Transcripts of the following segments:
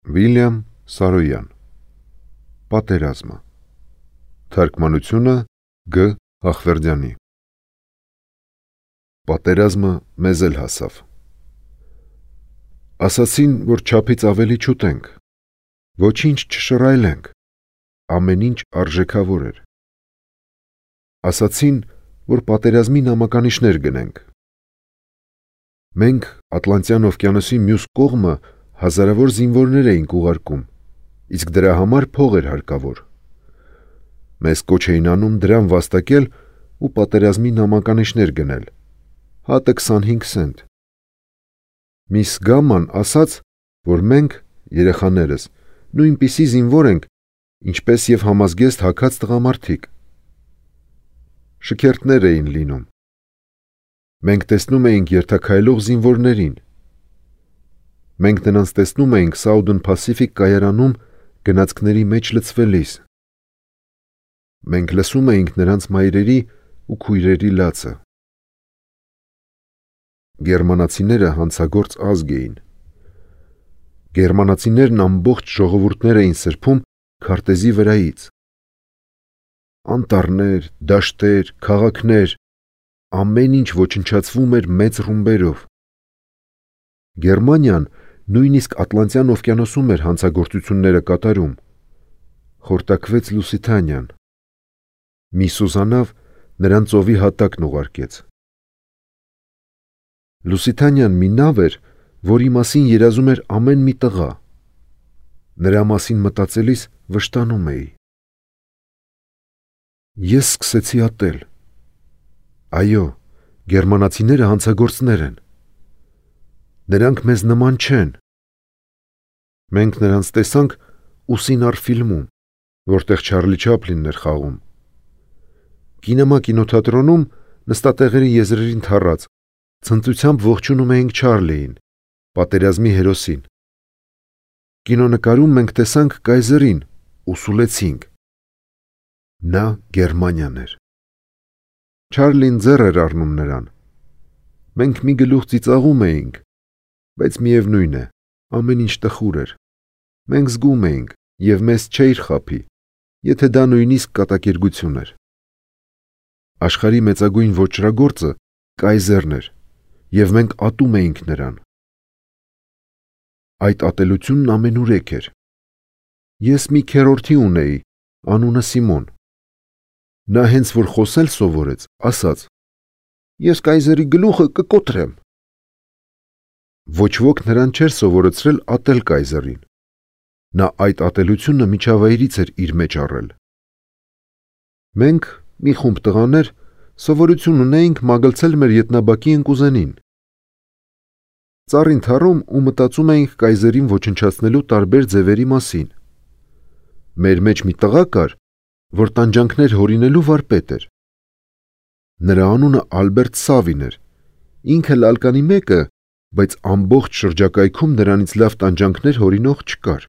Վիլյամ Սարոյան Պատերազմը Թարգմանությունը Գ. Հախվերդյանի Պատերազմը մեզ էլ հասավ։ Ասացին, որ չափից ավելի չուտենք, ոչինչ չշռայլենք, ամեն ինչ արժեքավոր էր։ Ասացին, որ պատերազմի նամականիշներ գնենք։ Մենք Ատլանտյան օվկիանոսի մյուս կողմը հազարավոր զինվորներ էինք ուղարկում, իսկ դրա համար փող էր հարկավոր։ Մեզ կոչ էին անում դրան վաստակել ու պատերազմի նամականիշներ գնել, հատը 25 սենտ։ Միս Գաման ասաց, որ մենք, երեխաներս, նույնպիսի զինվոր ենք, ինչպես և համազգեստ հագած տղամարդիկ։ Շքերթներ էին լինում։ Մենք տեսնում էինք երթաքայլող զինվորներին։ Մենք նրանց տեսնում էինք Southern Pacific կայարանում գնացքների մեջ լցվելիս։ Մենք լսում էինք նրանց մայրերի ու քույրերի լացը։ Գերմանացիները հանցագործ ազգ էին։ Գերմանացիներն ամբողջ ժողովուրդներ էին սրբում քարտեզի վրայից։ Անտառներ, դաշտեր, քաղաքներ, ամեն ինչ ոչնչացվում էր մեծ ռումբերով։ Գերմանիան նույնիսկ Ատլանտյան օվկիանոսում էր հանցագործությունները կատարում։ Խորտակվեց Լուսիթանիան։ Մի սուզանավ նրան ծովի հատակն ուղարկեց։ Լուսիթանիան մի նավ էր, որի մասին երազում էր ամեն մի տղա։ Նրա մասին մտածելիս վշտանում էի։ Ես սկսեցի ատել։ Այո, գերմանացիները հանցագործներ են։ Նրանք մեզ նման չեն։ Մենք նրանց տեսանք Ուսինար ֆիլմում, որտեղ Չարլի Չապլինն էր խաղում։ Կինեմա կինոթատրոնում նստատեղերի եզրերին թառած, ցնծությամբ ողջունում էինք Չարլիին, պատերազմի հերոսին։ Կինոնկարում մենք տեսանք Կայզերին ու սուլեցինք։ Նա Գերմանիան էր։ Չարլին ձեռ էր առնում նրան։ Մենք մի գլուխ ծիծաղում էինք, բայց միևնույն է, ամեն ինչ տխուր էր։ Մենք զգում էինք, և մեզ չէր խաբի, եթե դա նույնիսկ կատակերգություն էր։ Աշխարհի մեծագույն ոճրագործը Կայզերն էր, և մենք ատում էինք նրան։ Այդ ատելությունն ամենուրեք էր։ Ես մի քեռորդի ունեի, անունը Սիմոն։ Նա հենց որ խոսել սովորեց, ասաց. «Ես Կայզերի գլուխը կկոտրեմ»։ Ոչ ոք նրան չէր սովորեցրել ատել Կայզերին։ Նա այդ ատելությունը միջավայրից էր իր մեջ առել։ Մենք, մի խումբ տղաներ, սովորություն ունեինք մագլցել մեր ետնաբակի ընկուզենին։ Ծառին թառում ու մտածում էինք Կայզերին ոչնչացնելու տարբեր ձևերի մասին։ Մեր մեջ մի տղա կար, որ տանջանքներ հորինելու վարպետ էր։ Նրա անունը Ալբերտ Սավին էր, ինքը լալկանի մեկը, բայց ամբողջ շրջակայքում նրանից լավ տանջանքներ հորինող չկար։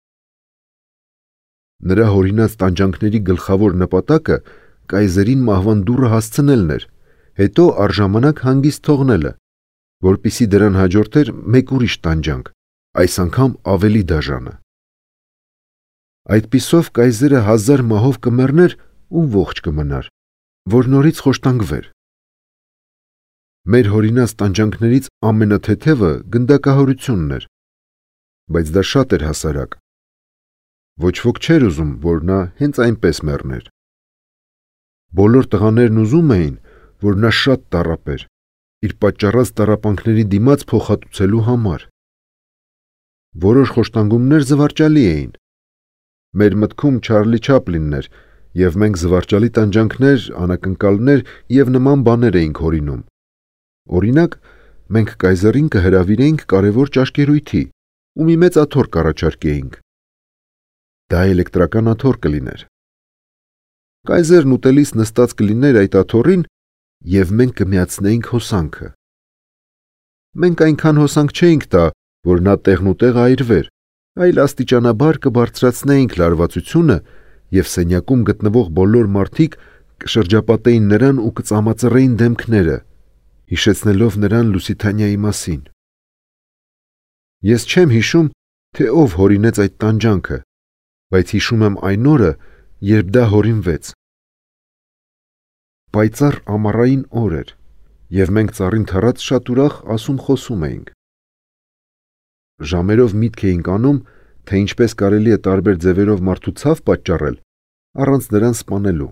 Նրա հորինած տանջանքների գլխավոր նպատակը Կայզերին մահվան դուռը հասցնելն էր, հետո առժամանակ հանգիստ թողնելը, որպեսզի դրան հաջորդեր մեկ ուրիշ տանջանք, այս անգամ ավելի դաժանը։ Այդպիսով Կայզերը 1000 մահով կմեռներ ու ողջ կմնար, որ նորից խոշտանգվեր։ Մեր հորինած տանջանքներից ամենաթեթևը գնդակահորությունն էր, բայց դա շատ էր հասարակ։ Ոչ ոք չէր ուզում, որ նա հենց այնպես մեռներ։ Բոլոր տղաներն ուզում էին, որ նա շատ տառապեր, իր պատճառած տառապանքների դիմաց փոխհատուցելու համար։ Որոշ խոշտանգումներ զվարճալի էին։ Մեր մտքում Չարլի Չապլինն էր, և մենք զվարճալի տանջանքներ, անակնկալներ և նման բաներ էինք հորինում։ Օրինակ, մենք Կայզերին կհրավիրեինք կարևոր ճաշկերույթի ու մի մեծ աթոռ կառաջարկեինք։ Դա էլեկտրական աթոռ կլիներ։ Կայզերն ուտելիս նստած կլիներ այդ աթոռին, և մենք կմիացնեինք հոսանքը։ Մենք այնքան հոսանք չէինք տա, որ նա տեղնուտեղ այրվեր, այլ աստիճանաբար կբարձրացնեինք լարվածությունը, և սենյակում գտնվող բոլոր մարդիկ կշրջապատեին նրան ու կծամածռեին դեմքները, հիշեցնելով նրան Լուսիթանիայի մասին։ Ես չեմ հիշում, թե ով հորինեց այդ տանջանքը, բայց հիշում եմ այն օրը, երբ դա հորինվեց։ Պայծառ ամառային օր էր, և մենք ծառին թռած շատ ուրախ ասում-խոսում էինք։ Ժամերով միտք էինք անում, թե ինչպես կարելի է տարբեր ձևերով մարդու ցավ պատճառել, առանց նրան սպանելու։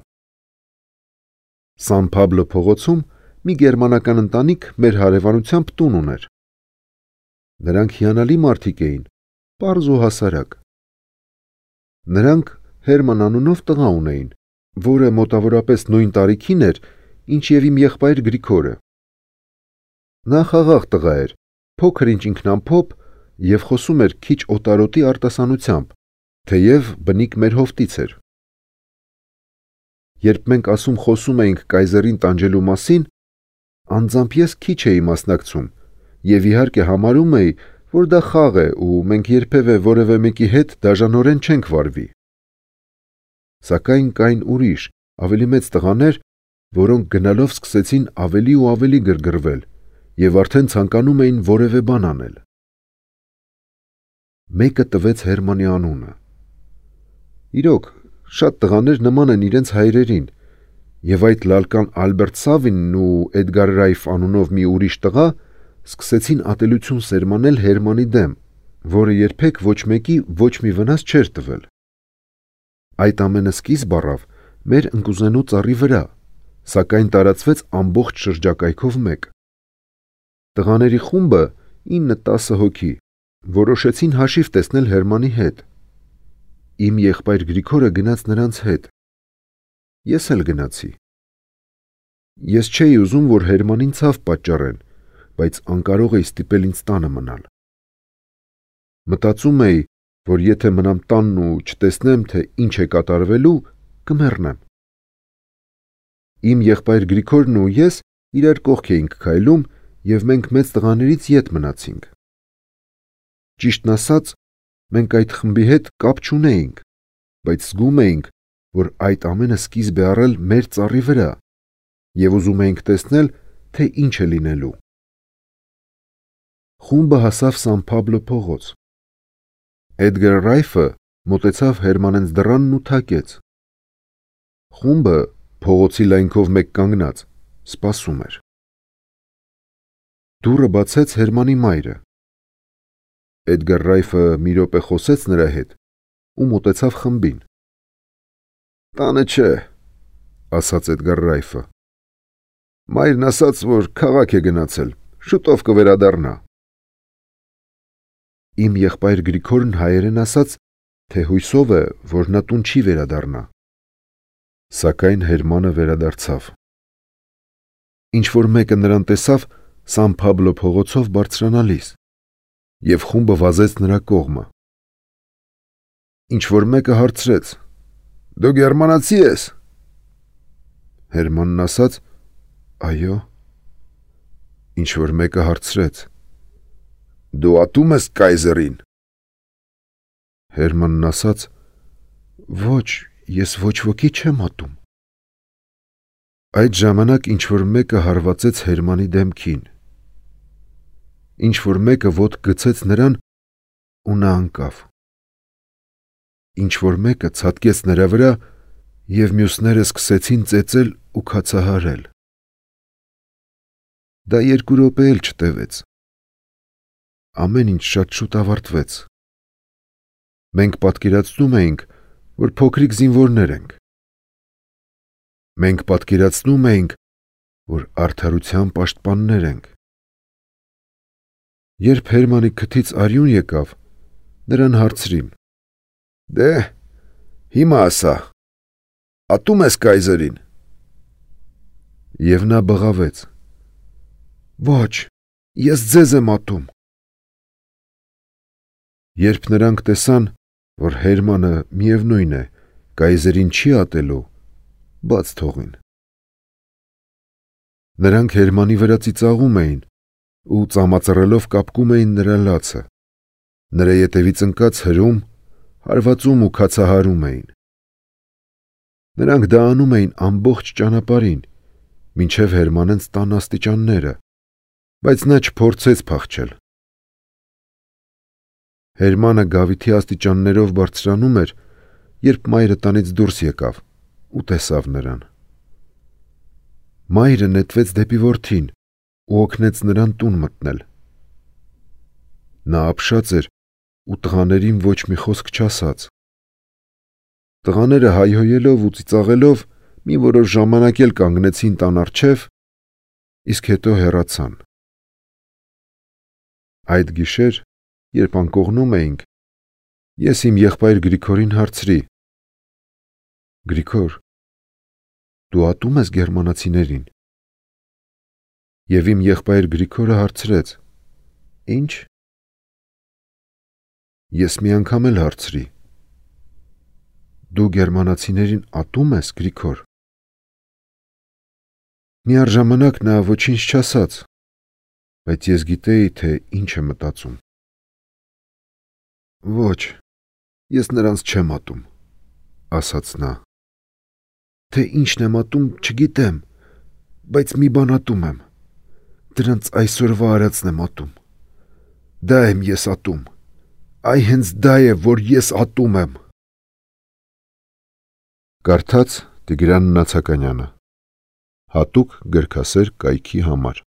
Սան Փաբլո փողոցում մի գերմանական ընտանիք մեր հարևանությամբ տուն ուներ։ Նրանք հիանալի մարդիկ էին, պարզ ու հասարակ։ Նրանք Հերման անունով տղա ունեին, որը մոտավորապես նույն տարիքին էր, ինչ և իմ եղբայր Գրիգորը։ Նա խաղաղ տղա էր, փոքր-ինչ ինքնամփոփ և խոսում էր քիչ օտարոտի արտասանությամբ, թեև բնիկ մեր հովտից էր։ Երբ մենք ասում-խոսում էինք կայզերին տանջելու մասին, անձամբ ես քիչ էի մասնակցում և իհարկե համարում էի, որ դա խաղ է ու մենք երբևէ որևէ մեկի հետ դաժանորեն չենք վարվի։ Սակայն կային ուրիշ, ավելի մեծ տղաներ, որոնք գնալով սկսեցին ավելի ու ավելի գրգռվել և արդեն ցանկանում էին որևէ բան անել։ Մեկը տվեց Հերմանի անունը։ Իրոք, շատ տղաներ նման են իրենց հայրերին, և այդ լալկան Ալբերտ Սավինն ու Էդգար Ռայֆ անունով մի ուրիշ տղա սկսեցին ատելություն սերմանել Հերմանի դեմ, որը երբեք ոչ մեկի ոչ մի վնաս չէր տվել։ Այդ ամենը սկիզբ առավ մեր ընկուզենու ծառի վրա, սակայն տարածվեց ամբողջ շրջակայքով մեկ։ Տղաների խումբը 9-10 հոգի որոշեցին հաշիվ տեսնել Հերմանի հետ։ Իմ եղբայր Գրիգորը գնաց նրանց հետ։ Ես էլ գնացի։ Ես չէի ուզում, որ Հերմանին ցավ պատճառեն, բայց անկարող էի ստիպել ինձ տանը մնալ։ Մտածում էի, որ եթե մնամ տանն ու չտեսնեմ, թե ինչ է կատարվելու, կմեռնեմ։ Իմ եղբայր Գրիգորն ու ես իրար կողք էինք քայլում և մենք մեծ տղաներից ետ մնացինք։ Ճիշտն ասած, մենք այդ խմբի հետ կապ չունեինք, բայց զգում էինք, որ այդ ամենը սկիզբ է առել մեր ծառի վրա և ուզում էինք տեսնել, թե ինչ է լինելու։ Խումբը հասավ Սան Փաբլո փողոց։ Էդգար Ռայֆը մոտեցավ Հերմանենց դռանն ու թակեց։ Խումբը փողոցի լայնքով մեկ կանգնած սպասում էր։ Դուռը բացեց Հերմանի մայրը։ Էդգար Ռայֆը մի րոպե խոսեց նրա հետ ու մոտեցավ խմբին։ «Տանը չէ», ասաց Էդգար Ռայֆը։ «Մայրն ասաց, որ քաղաք է գնացել, շուտով կվերադառնա»։ Իմ եղբայր Գրիգորն հայերեն ասաց, թե հույսով է, որ նա տուն չի վերադառնա։ Սակայն Հերմանը վերադարձավ։ Ինչ-որ մեկը նրան տեսավ Սան Փաբլո փողոցով բարձրանալիս, և խումբը վազեց նրա կողմը։ Ինչ-որ մեկը հարցրեց. «Դու գերմանացի ես»։ Հերմանն ասաց. «Այո»։ Ինչ-որ մեկը հարցրեց. «Դու ատում ես կայզերին»։ Հերմանն ասաց. «Ոչ, ես ոչ ոքի չեմ ատում»։ Այդ ժամանակ ինչ-որ մեկը հարվածեց Հերմանի դեմքին։ Ինչ-որ մեկը ոտք գցեց նրան ու նա անկավ։ Ինչ-որ մեկը ցատկեց նրա վրա և մյուսները սկսեցին ծեծել ու քացահարել։ Դա 2 րոպե էլ չտևեց։ Ամեն ինչ շատ շուտ ավարտվեց։ Մենք պատկերացնում էինք, որ փոքրիկ զինվորներ ենք։ Մենք պատկերացնում էինք, որ արդարության պաշտպաններ ենք։ Երբ Հերմանի քթից արյուն եկավ, նրան հարցրին. «Դե, հիմա ասա, ատում ես կայզերին»։ Եվ նա բղավեց. «Ոչ, ես ձեզ եմ ատում»։ Երբ նրանք տեսան, որ Հերմանը միևնույն է, կայզերին չի ատելու, բաց թողին։ Նրանք Հերմանի վրա ծիծաղում էին ու ծամածռելով կապկում էին նրա լացը, նրա ետևից ընկած հրում, հարվածում ու քացահարում էին։ Նրանք դա անում էին ամբողջ ճանապարհին, մինչև Հերմանենց տան աստիճանները, բայց նա չփորձեց փախչել։ Հերմանը գավիթի աստիճաններով բարձրանում էր, երբ մայրը տանից դուրս եկավ ու տեսավ նրան։ Մայրը նետվեց դեպի որդին ու օգնեց նրան տուն մտնել։ Նա ապշած էր ու տղաներին ոչ մի խոսք չասաց։ Տղաները հայհոյելով ու ծիծաղելով մի որոշ ժամանակ էլ կանգնեցին տան առջև, իսկ հետո հեռացան։ Այդ գիշեր, երբ անկողնում էինք, ես իմ եղբայր Գրիգորին հարցրի. Գրիգոր, դու ատում ես գերմանացիներին։ Եվ իմ եղբայր Գրիգորը հարցրեց. Ինչ։ Ես մի անգամ էլ հարցրի. Դու գերմանացիներին ատում ես, Գրիգոր։ Միառժամանակ նա ոչինչ չասաց, բայց ես գիտեի, թե ինչ է մտածում։ Ոչ, ես նրանց չեմ ատում, ասաց նա։ Թե ինչն եմ ատում, չգիտեմ, բայց մի բան ատում եմ։ Դրանց այսօրվա արածն եմ ատում։ Դա եմ ես ատում։ Այ հենց դա է, որ ես ատում եմ։ Կարդաց Տիգրան Նացականյանը, հատուկ գրքասեր կայքի համար։